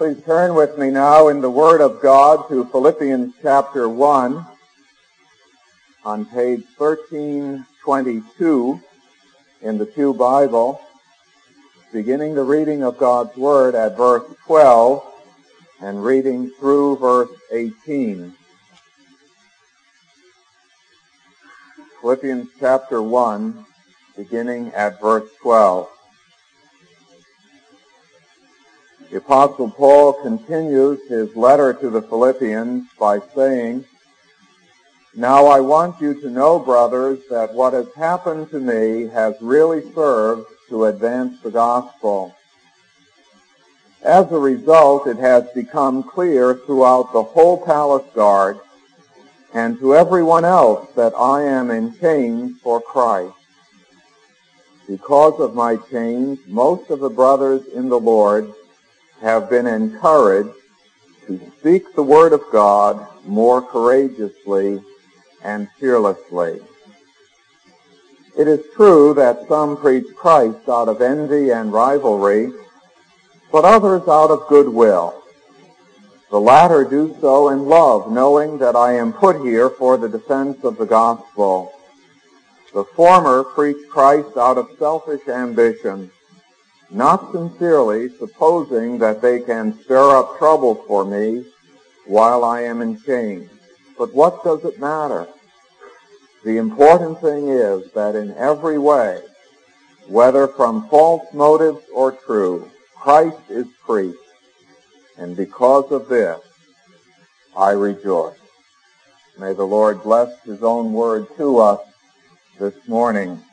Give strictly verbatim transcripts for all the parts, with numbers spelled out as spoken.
Please turn with me now in the Word of God to Philippians chapter one on page thirteen twenty-two in the Pew Bible, beginning the reading of God's Word at verse twelve and reading through verse eighteen. Philippians chapter one, beginning at verse twelve. The Apostle Paul continues his letter to the Philippians by saying, "Now I want you to know, brothers, that what has happened to me has really served to advance the gospel. As a result, it has become clear throughout the whole palace guard and to everyone else that I am in chains for Christ. Because of my chains, most of the brothers in the Lord have been encouraged to speak the word of God more courageously and fearlessly. It is true that some preach Christ out of envy and rivalry, but others out of goodwill. The latter do so in love, knowing that I am put here for the defense of the gospel. The former preach Christ out of selfish ambition, not sincerely, supposing that they can stir up trouble for me while I am in chains. But what does it matter? The important thing is that in every way, whether from false motives or true, Christ is preached, and because of this, I rejoice." May the Lord bless His own word to us this morning.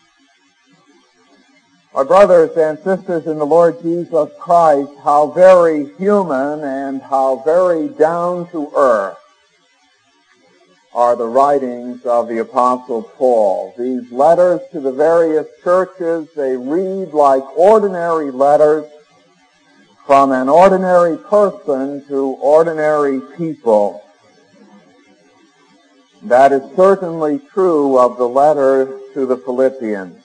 My brothers and sisters in the Lord Jesus Christ, how very human and how very down to earth are the writings of the Apostle Paul. These letters to the various churches, they read like ordinary letters from an ordinary person to ordinary people. That is certainly true of the letter to the Philippians.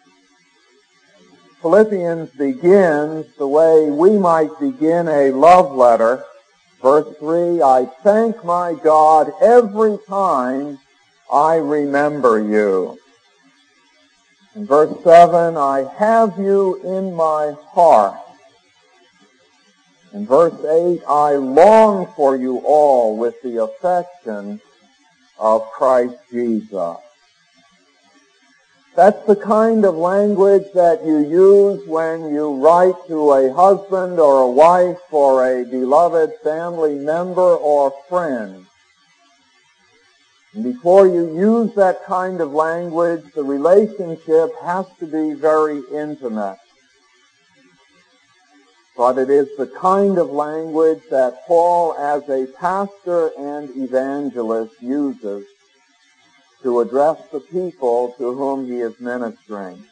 Philippians begins the way we might begin a love letter. Verse three, "I thank my God every time I remember you." In verse seven, "I have you in my heart." In verse eight, "I long for you all with the affection of Christ Jesus." That's the kind of language that you use when you write to a husband or a wife or a beloved family member or friend. And before you use that kind of language, the relationship has to be very intimate. But it is the kind of language that Paul, as a pastor and evangelist, uses to address the people to whom he is ministering.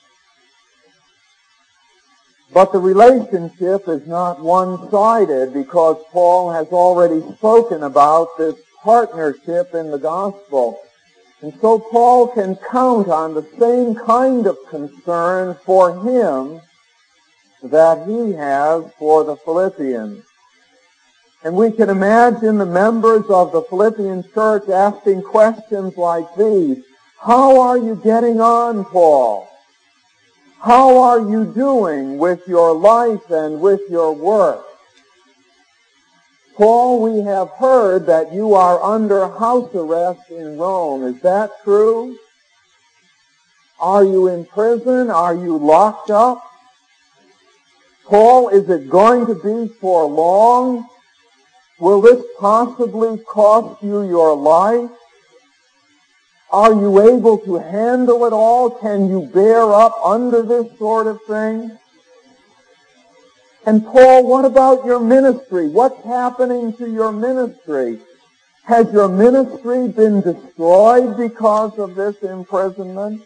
But the relationship is not one-sided, because Paul has already spoken about this partnership in the gospel. And so Paul can count on the same kind of concern for him that he has for the Philippians. And we can imagine the members of the Philippian church asking questions like these. "How are you getting on, Paul? How are you doing with your life and with your work? Paul, we have heard that you are under house arrest in Rome. Is that true? Are you in prison? Are you locked up? Paul, is it going to be for long? Will this possibly cost you your life? Are you able to handle it all? Can you bear up under this sort of thing? And Paul, what about your ministry? What's happening to your ministry? Has your ministry been destroyed because of this imprisonment?"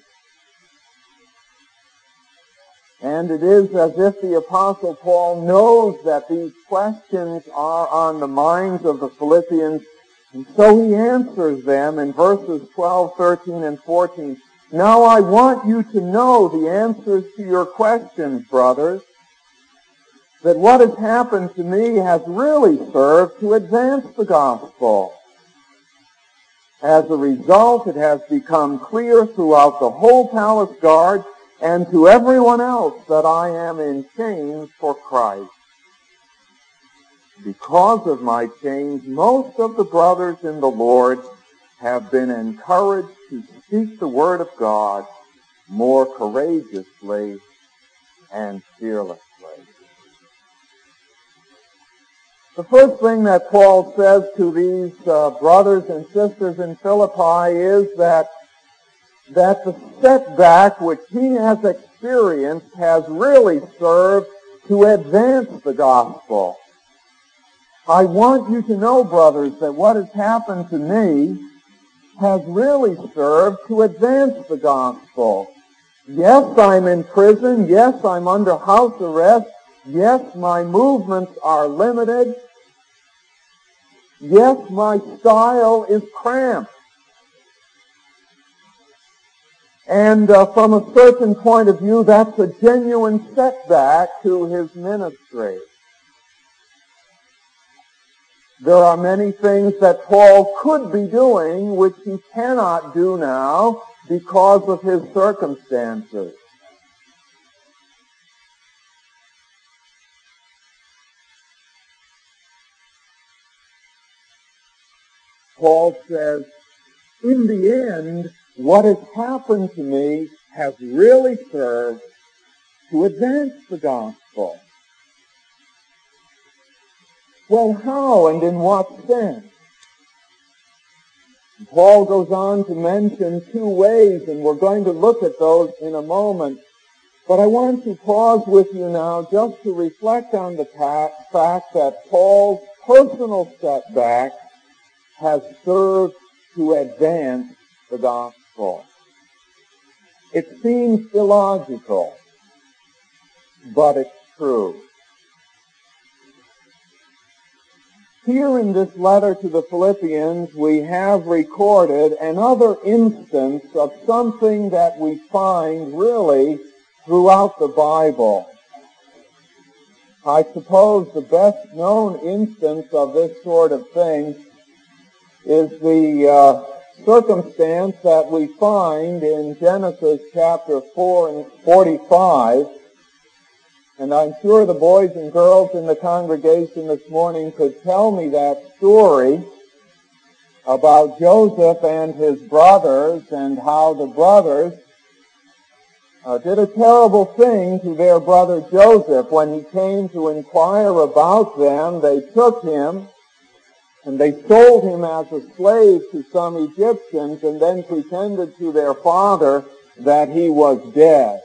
And it is as if the Apostle Paul knows that these questions are on the minds of the Philippians, and so he answers them in verses twelve, thirteen, and fourteen. "Now I want you to know the answers to your questions, brothers. that what has happened to me has really served to advance the gospel. As a result, it has become clear throughout the whole palace guard and to everyone else that I am in chains for Christ. Because of my chains, most of the brothers in the Lord have been encouraged to speak the word of God more courageously and fearlessly. The first thing that Paul says to these uh, brothers and sisters in Philippi is that, that the setback which he has experienced has really served to advance the gospel. I want you to know, brothers, that what has happened to me has really served to advance the gospel. Yes, I'm in prison. Yes, I'm under house arrest. Yes, my movements are limited. Yes, my style is cramped. And uh, from a certain point of view, that's a genuine setback to his ministry. There are many things that Paul could be doing which he cannot do now because of his circumstances. Paul says, in the end, what has happened to me has really served to advance the gospel. Well, how and in what sense? Paul goes on to mention two ways, and we're going to look at those in a moment. But I want to pause with you now just to reflect on the fact that Paul's personal setback has served to advance the gospel. It seems illogical, but it's true. Here in this letter to the Philippians, we have recorded another instance of something that we find really throughout the Bible. I suppose the best known instance of this sort of thing is the uh, circumstance that we find in Genesis chapter four and forty-five. And I'm sure the boys and girls in the congregation this morning could tell me that story about Joseph and his brothers and how the brothers uh, did a terrible thing to their brother Joseph. When he came to inquire about them, they took him and they sold him as a slave to some Egyptians and then pretended to their father that he was dead.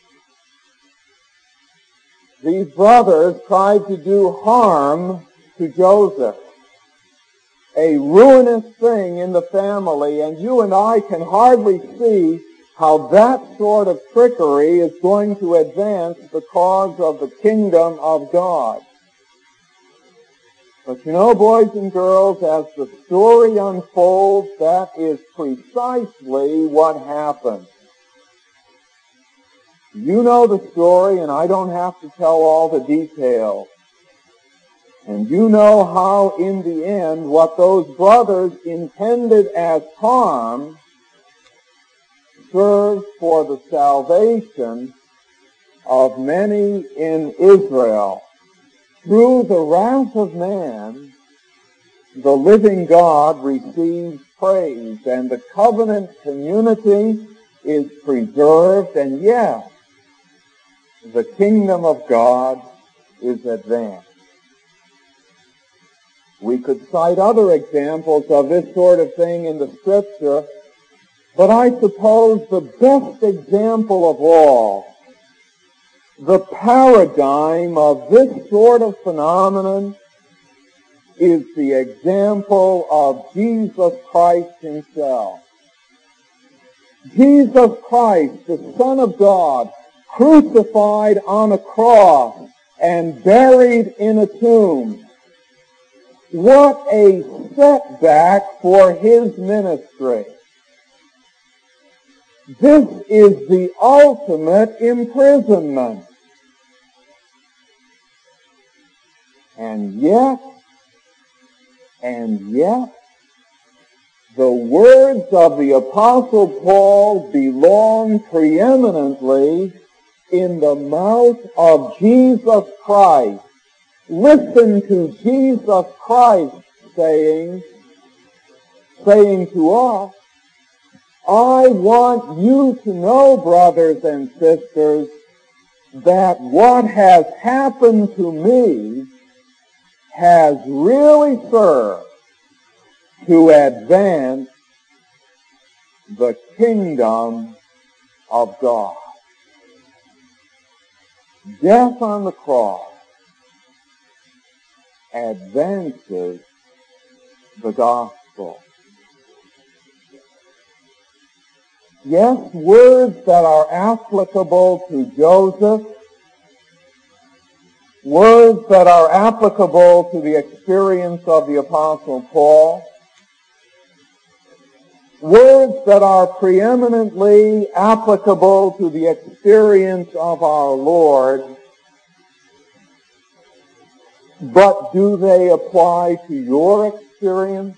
These brothers tried to do harm to Joseph, a ruinous thing in the family, and you and I can hardly see how that sort of trickery is going to advance the cause of the kingdom of God. But you know, boys and girls, as the story unfolds, that is precisely what happened. You know the story, and I don't have to tell all the details. And you know how, in the end, what those brothers intended as harm served for the salvation of many in Israel. Through the wrath of man, the living God receives praise, and the covenant community is preserved, and yes, the kingdom of God is advanced. We could cite other examples of this sort of thing in the Scripture, but I suppose the best example of all, the paradigm of this sort of phenomenon, is the example of Jesus Christ himself. Jesus Christ, the Son of God, crucified on a cross and buried in a tomb. What a setback for his ministry. This is the ultimate imprisonment. And yet, and yet, the words of the Apostle Paul belong preeminently in the mouth of Jesus Christ. Listen to Jesus Christ saying, saying to us, I want you to know, brothers and sisters, that what has happened to me has really served to advance the kingdom of God. Death on the cross advances the gospel. Yes, words that are applicable to Joseph, words that are applicable to the experience of the Apostle Paul, words that are preeminently applicable to the experience of our Lord, but do they apply to your experience?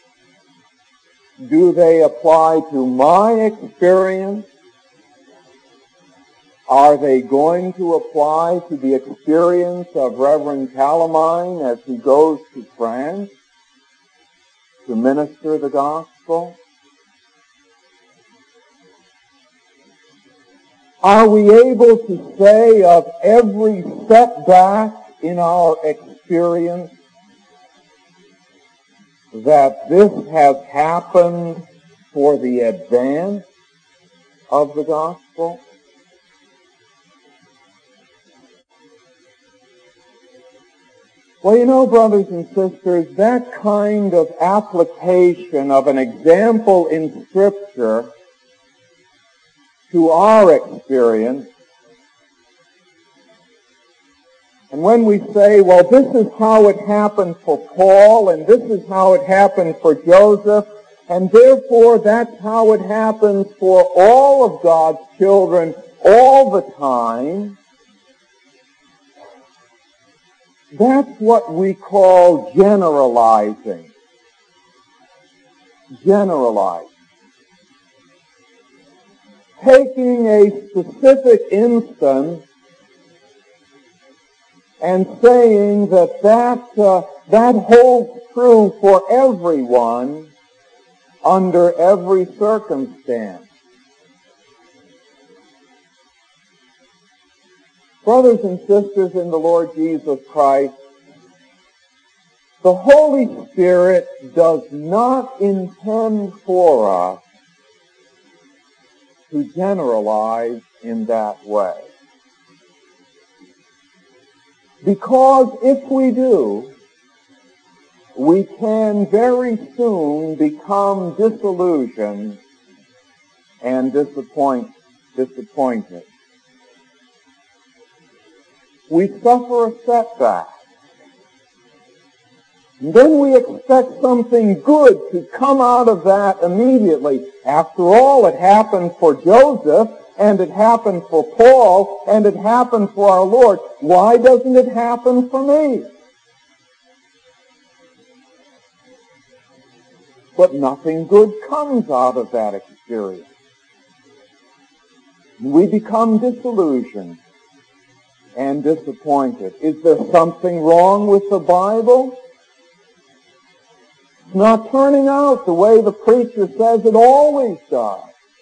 Do they apply to my experience? Are they going to apply to the experience of Reverend Calamine as he goes to France to minister the gospel? Are we able to say of every setback in our experience that this has happened for the advance of the gospel? Well, you know, brothers and sisters, that kind of application of an example in Scripture to our experience, and when we say, well, this is how it happened for Paul, and this is how it happened for Joseph, and therefore that's how it happens for all of God's children all the time, that's what we call generalizing. Generalizing. Taking a specific instance and saying that that, uh, that holds true for everyone under every circumstance. Brothers and sisters in the Lord Jesus Christ, the Holy Spirit does not intend for us to generalize in that way. Because if we do, we can very soon become disillusioned and disappoint, disappointed. We suffer a setback. And then we expect something good to come out of that immediately. After all, it happened for Joseph, and it happened for Paul, and it happened for our Lord. Why doesn't it happen for me? But nothing good comes out of that experience. We become disillusioned and disappointed. Is there something wrong with the Bible? It's not turning out the way the preacher says it always does.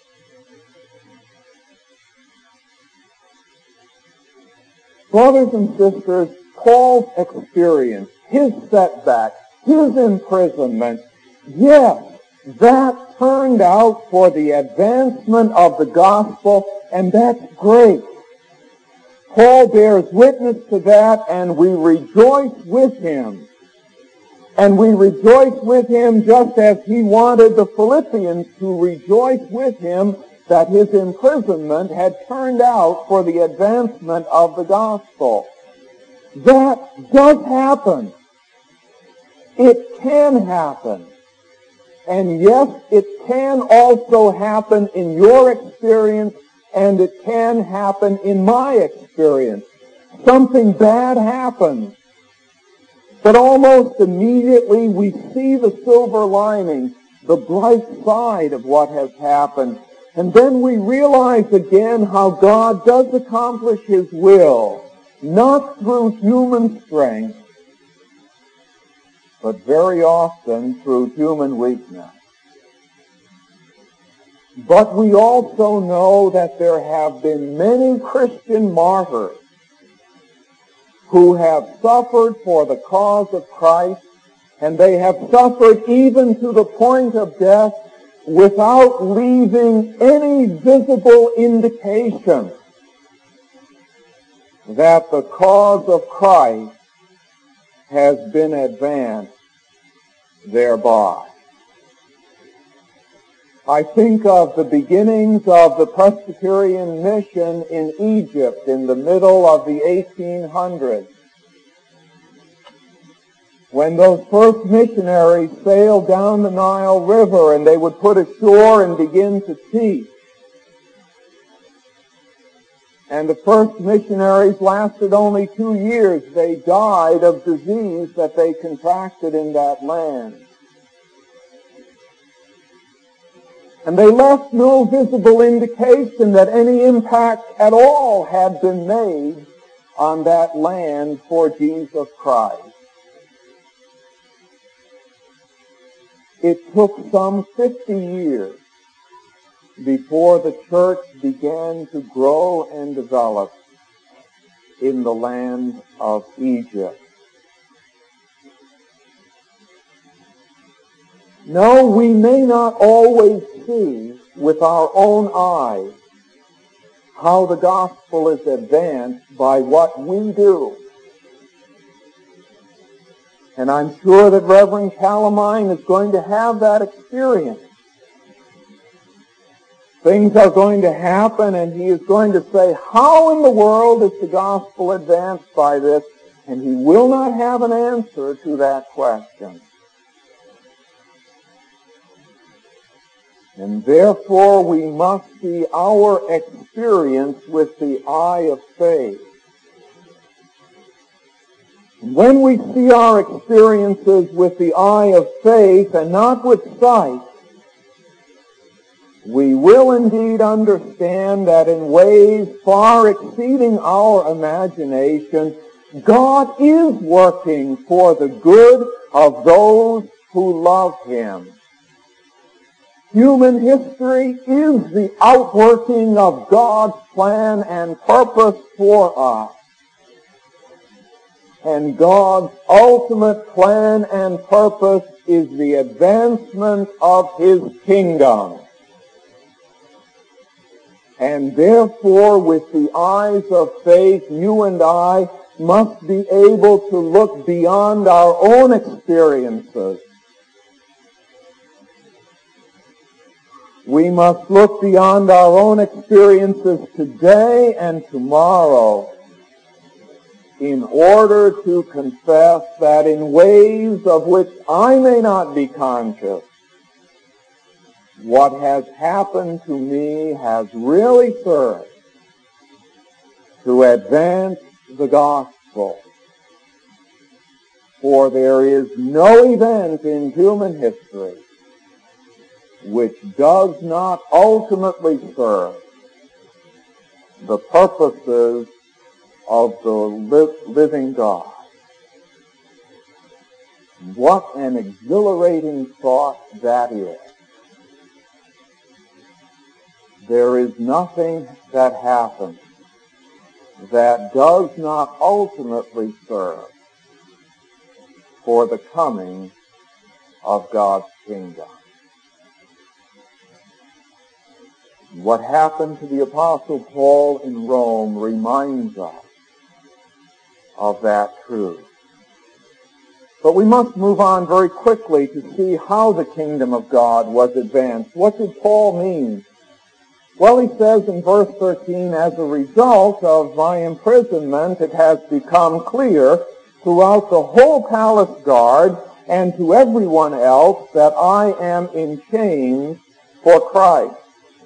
Brothers and sisters, Paul's experience, his setback, his imprisonment, yes, that turned out for the advancement of the gospel, and that's great. Paul bears witness to that, and we rejoice with him. And we rejoice with him just as he wanted the Philippians to rejoice with him that his imprisonment had turned out for the advancement of the gospel. That does happen. It can happen. And yes, it can also happen in your experience, and it can happen in my experience. Something bad happens. But almost immediately we see the silver lining, the bright side of what has happened. And then we realize again how God does accomplish His will, not through human strength, but very often through human weakness. But we also know that there have been many Christian martyrs who have suffered for the cause of Christ, and they have suffered even to the point of death without leaving any visible indication that the cause of Christ has been advanced thereby. I think of the beginnings of the Presbyterian mission in Egypt in the middle of the eighteen hundreds, when those first missionaries sailed down the Nile River and they would put ashore and begin to teach. And the first missionaries lasted only two years. They died of disease that they contracted in that land. And they left no visible indication that any impact at all had been made on that land for Jesus Christ. It took some fifty years before the church began to grow and develop in the land of Egypt. No, we may not always see with our own eyes how the gospel is advanced by what we do. And I'm sure that Reverend Calamine is going to have that experience. Things are going to happen and he is going to say, how in the world is the gospel advanced by this? And he will not have an answer to that question. And therefore we must see our experience with the eye of faith. And when we see our experiences with the eye of faith and not with sight, we will indeed understand that in ways far exceeding our imagination, God is working for the good of those who love Him. Human history is the outworking of God's plan and purpose for us. And God's ultimate plan and purpose is the advancement of His kingdom. And therefore, with the eyes of faith, you and I must be able to look beyond our own experiences. We must look beyond our own experiences today and tomorrow in order to confess that in ways of which I may not be conscious, what has happened to me has really served to advance the gospel. For there is no event in human history which does not ultimately serve the purposes of the li- living God. What an exhilarating thought that is. There is nothing that happens that does not ultimately serve for the coming of God's kingdom. What happened to the Apostle Paul in Rome reminds us of that truth. But we must move on very quickly to see how the kingdom of God was advanced. What did Paul mean? Well, he says in verse thirteen, as a result of my imprisonment, it has become clear throughout the whole palace guard and to everyone else that I am in chains for Christ.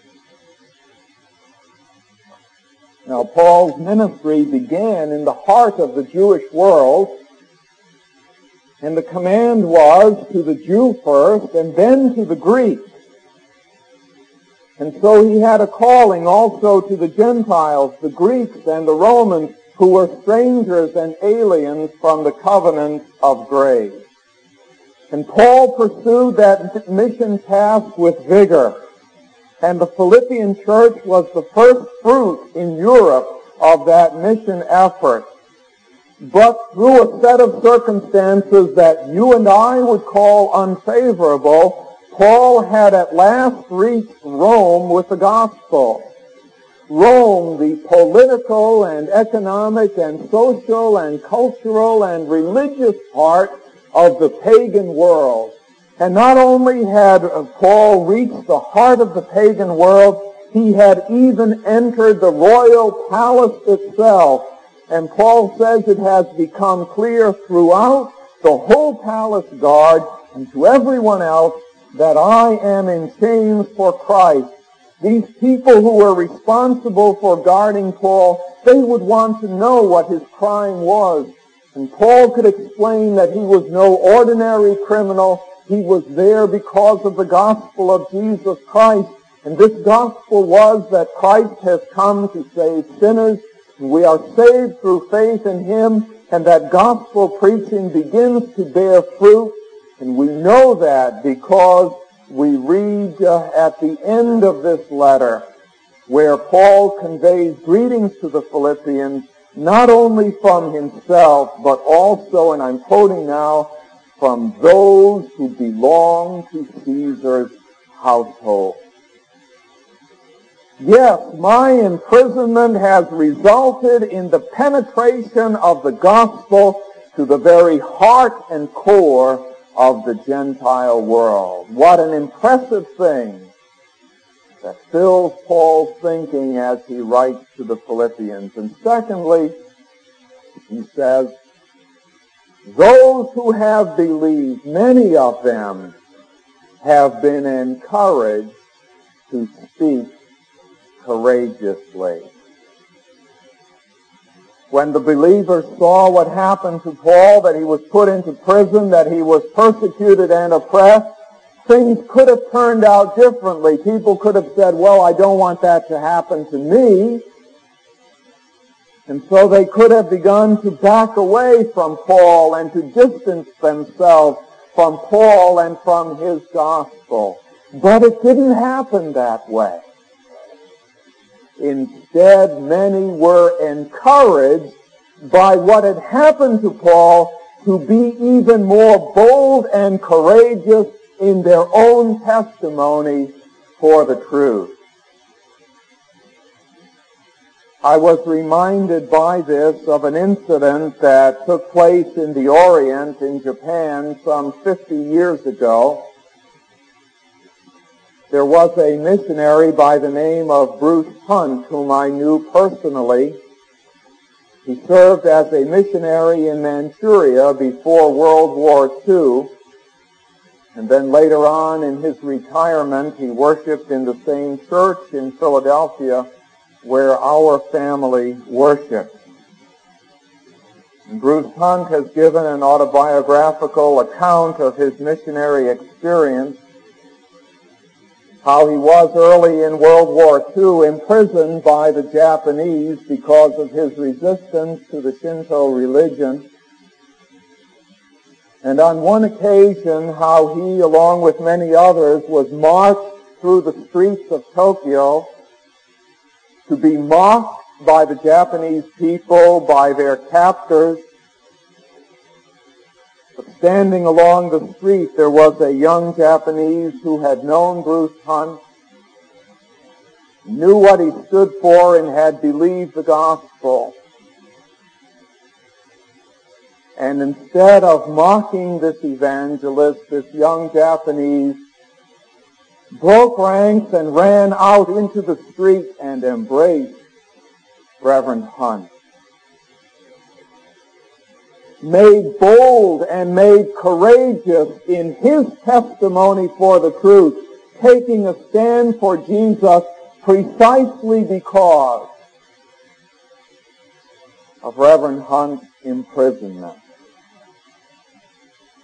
Now, Paul's ministry began in the heart of the Jewish world, And the command was to the Jew first and then to the Greek. And so he had a calling also to the Gentiles, the Greeks and the Romans, who were strangers and aliens from the covenant of grace. And Paul pursued that mission task with vigor. And the Philippian church was the first fruit in Europe of that mission effort. But through a set of circumstances that you and I would call unfavorable, Paul had at last reached Rome with the gospel. Rome, the political and economic and social and cultural and religious part of the pagan world. And not only had Paul reached the heart of the pagan world, he had even entered the royal palace itself. And Paul says it has become clear throughout the whole palace guard and to everyone else that I am in chains for Christ. These people who were responsible for guarding Paul, they would want to know what his crime was. And Paul could explain that he was no ordinary criminal. He was there because of the gospel of Jesus Christ. And this gospel was that Christ has come to save sinners. We are saved through faith in him, and that gospel preaching begins to bear fruit. And we know that because we read uh, at the end of this letter where Paul conveys greetings to the Philippians, not only from himself, but also, and I'm quoting now, from those who belong to Caesar's household. Yes, my imprisonment has resulted in the penetration of the gospel to the very heart and core of the Gentile world. What an impressive thing that fills Paul's thinking as he writes to the Philippians. And secondly, he says, those who have believed, many of them have been encouraged to speak courageously. When the believers saw what happened to Paul, that he was put into prison, that he was persecuted and oppressed, things could have turned out differently. People could have said, well, I don't want that to happen to me. And so they could have begun to back away from Paul and to distance themselves from Paul and from his gospel. But it didn't happen that way. Instead, many were encouraged by what had happened to Paul to be even more bold and courageous in their own testimony for the truth. I was reminded by this of an incident that took place in the Orient in Japan some fifty years ago. There was a missionary by the name of Bruce Hunt, whom I knew personally. He served as a missionary in Manchuria before World War Two, and then later on in his retirement he worshiped in the same church in Philadelphia where our family worships. And Bruce Hunt has given an autobiographical account of his missionary experience, how he was early in World War Two imprisoned by the Japanese because of his resistance to the Shinto religion. And on one occasion, how he, along with many others, was marched through the streets of Tokyo to be mocked by the Japanese people, by their captors. But standing along the street, there was a young Japanese who had known Bruce Hunt, knew what he stood for, and had believed the gospel. And instead of mocking this evangelist, this young Japanese broke ranks and ran out into the street and embraced Reverend Hunt. Made bold and made courageous in his testimony for the truth, taking a stand for Jesus precisely because of Reverend Hunt's imprisonment.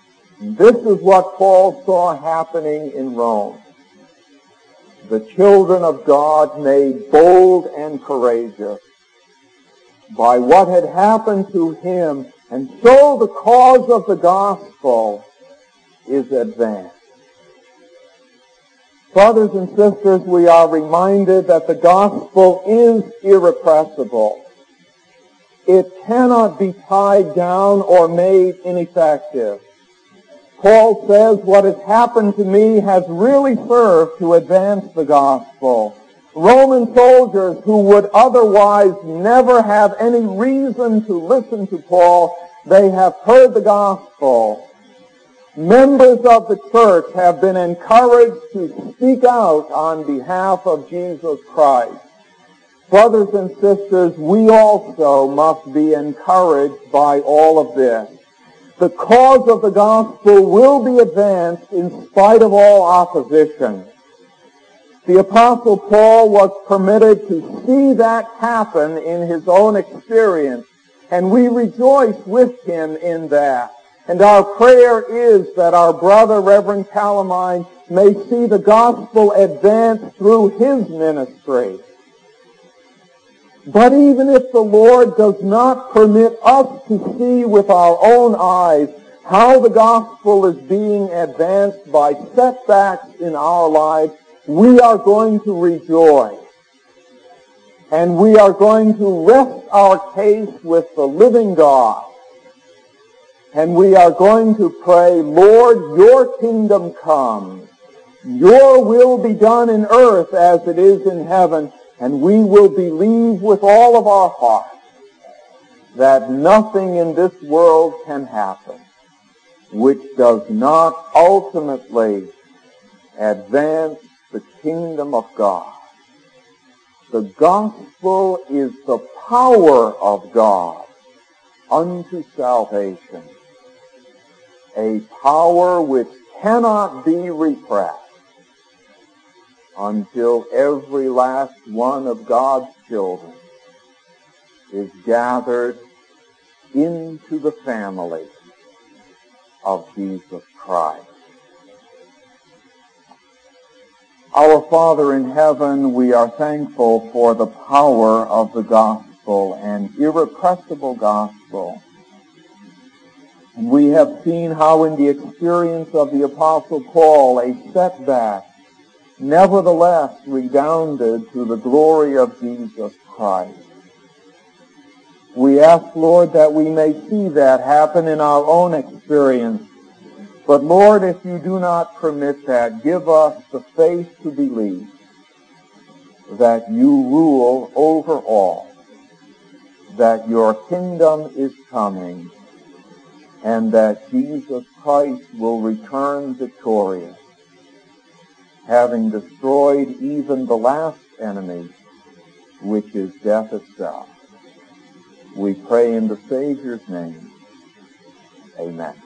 This is what Paul saw happening in Rome. The children of God made bold and courageous by what had happened to him, and so the cause of the gospel is advanced. Brothers and sisters, we are reminded that the gospel is irrepressible. It cannot be tied down or made ineffective. Paul says, what has happened to me has really served to advance the gospel. Roman soldiers who would otherwise never have any reason to listen to Paul, they have heard the gospel. Members of the church have been encouraged to speak out on behalf of Jesus Christ. Brothers and sisters, we also must be encouraged by all of this. The cause of the gospel will be advanced in spite of all opposition. The Apostle Paul was permitted to see that happen in his own experience, and we rejoice with him in that. And our prayer is that our brother, Reverend Calamine, may see the gospel advance through his ministry. But even if the Lord does not permit us to see with our own eyes how the gospel is being advanced by setbacks in our lives, we are going to rejoice. And we are going to rest our case with the living God. And we are going to pray, Lord, your kingdom come. Your will be done in earth as it is in heaven. And we will believe with all of our heart that nothing in this world can happen which does not ultimately advance the kingdom of God. The gospel is the power of God unto salvation, a power which cannot be repressed until every last one of God's children is gathered into the family of Jesus Christ. Our Father in heaven, we are thankful for the power of the gospel, an irrepressible gospel. And we have seen how in the experience of the Apostle Paul, a setback nevertheless redounded to the glory of Jesus Christ. We ask, Lord, that we may see that happen in our own experience. But Lord, if you do not permit that, give us the faith to believe that you rule over all, that your kingdom is coming, and that Jesus Christ will return victorious, having destroyed even the last enemy, which is death itself. We pray in the Savior's name. Amen.